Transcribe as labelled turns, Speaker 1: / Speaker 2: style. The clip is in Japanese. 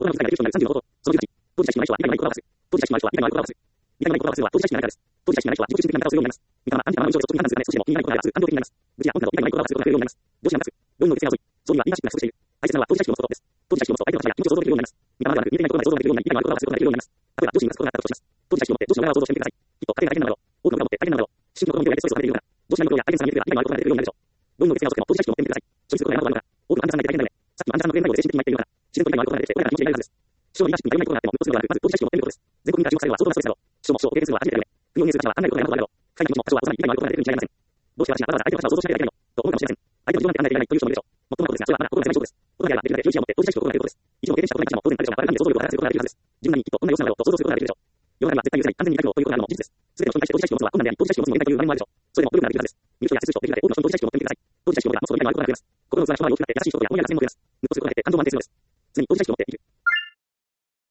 Speaker 1: オーダーの機会が30のこと、その18、当事者式のない人は理解のないことを表す。当事者式のない人は理解のないことを表す。理解のないことを表すは当事者式のない人です。当事者式のない人は自己中心的な見方をするようになります。見たま、アンテナの上でそっちに判断するため、少しでも気になることがあれば、感情的になります。愚痴や本など理解のないことを表すことが増えるようになります。動詞がなく、要因の決定が遅い。そうには言い回しが不足している。大切なのは当事者式を持つことです。当事者式を持つと相手の話や気持ちを想像できるようになります。見たまではなく、見えてないことまで想像できるようになり、理解のあることを表すことができるようになります。例えば、上司に出すことがあったとします。当事者式を持って上司の裏を想像してみてください。きっと、家庭が大変なのだろう。多くの裏を持って大変なのだろう。思春期の子供に対してストレスを感じているから。上司のことや相手の見えているが、理解のあることができるようになるでしょう。要因の決定が遅くても当事者式を持ってみてください。処理することが山ほどあるから。多くのアンテナさんで大変だよね。さっきのアンテナさんのプレゼン内容で精神的に巻いているようから。自然と理解のあることが出てきて、俺らが気持ちになるはずです。師匠に言い出しに頼りないことがあっても、一つのことがある。まず当事者式を持ってみることです。全国民から注目されるは相当なストレスだろう。師匠も師匠を経験するのは初めてだよね。国を運営する会社は考えることが山ほどあるだろう。会社の気持ちも多少は幼い理解のあることが出てくるに違いありません。どうして私がわざわざ相手の話を想像しなきゃいけないのと思うかもしれません。相手の事情なんて考えていらないという人もいるでしょう。もっともなことですが、それはまだ心が狭い証拠です。大人であればできるだけ有志を持って当事者式を行うことです。一度経験したことない記者も当然あるでしょうが、我々に想像力を働かせることができるはずです。自分なりにきっとこんな様子なんだろうと想像することができるでしょう。世の中には絶対許せない、完全に理解不能ということがあるのも事実です。すべての人に対して当事者式を持つのは困難であり、当事者式を持つのもやりたいという場面もあるでしょう。それでも努力ができるはずです。見る人や接する人、できるだけ多くの人に当事者式を持ってみてください。当事者式を持てばもっと理解のあることが増えます。心の器が人は大きくなって優しい人とや思いやらせんも増えます。抜くとすることが減って感情も安定するのです。常に当事者式を持って生きる。